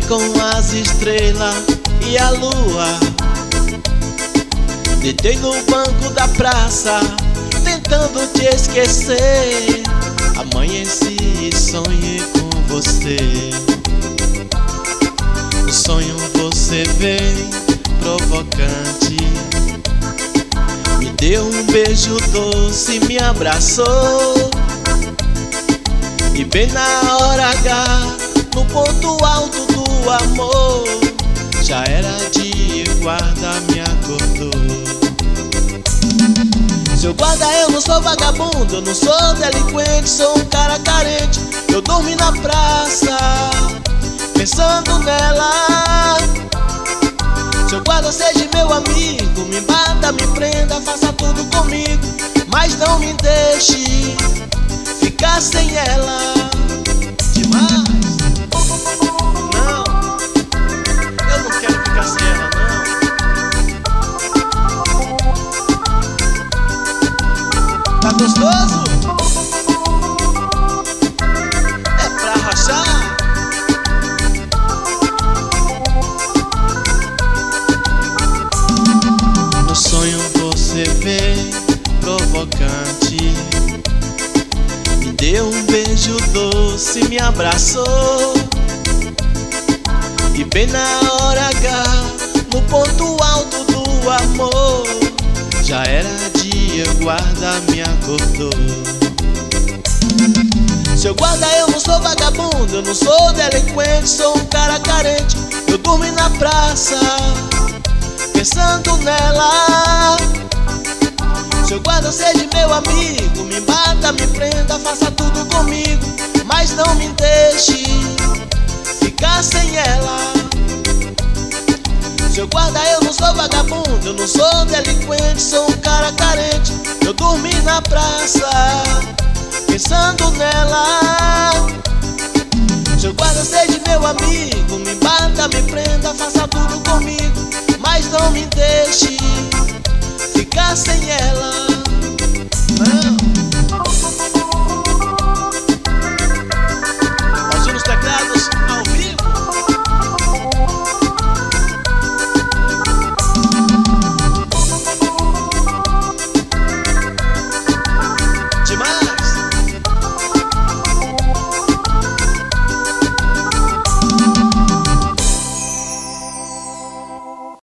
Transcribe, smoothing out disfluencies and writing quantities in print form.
com as estrelas e a lua. Deitei no banco da praça, tentando te esquecer. Amanheci e sonhei com você. No sonho você vem provocante, me deu um beijo doce, me abraçou. E bem na hora H, no ponto alto do amor, já era dia e guarda me acordou. Seu guarda, eu não sou vagabundo, eu não sou delinquente, sou um cara carente. Eu dormi na praça, pensando nela. Seu guarda, seja meu amigo, me mata, me prenda, faça tudo comigo, mas não me deixe ficar sem ela. Demais. Não, eu não quero ficar sem ela, não. Tá gostoso? É pra rachar. No sonho você vem provocante, me deu um beijo doce, me abraçou. E bem na hora H, no ponto alto do amor, já era dia, guarda me acordou. Seu guarda, eu não sou vagabundo, eu não sou delinquente, sou um cara carente. Eu dormi na praça, pensando nela. Seu guarda, seja meu amigo, me mata, me prenda, faça tudo comigo, mas não me deixe ficar sem ela. Seu guarda, eu não sou vagabundo, eu não sou delinquente, sou um cara carente. Eu dormi na praça, pensando nela. Seu guarda, seja meu amigo, me mata, me prenda, faça tudo comigo, mas não me deixe ficar sem ela. Não.